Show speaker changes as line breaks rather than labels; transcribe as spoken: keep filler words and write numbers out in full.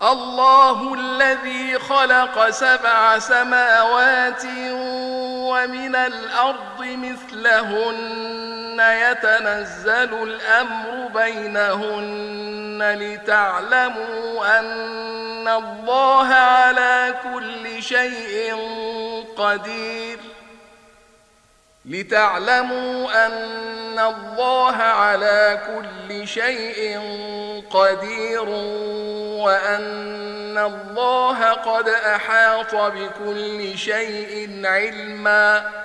الله الذي خلق سبع سماوات ومن الأرض مثلهن يتنزل الأمر بينهن لتعلموا أن الله على كل شيء قدير لتعلموا أن الله على كل شيء قدير وأن الله قد أحاط بكل شيء علما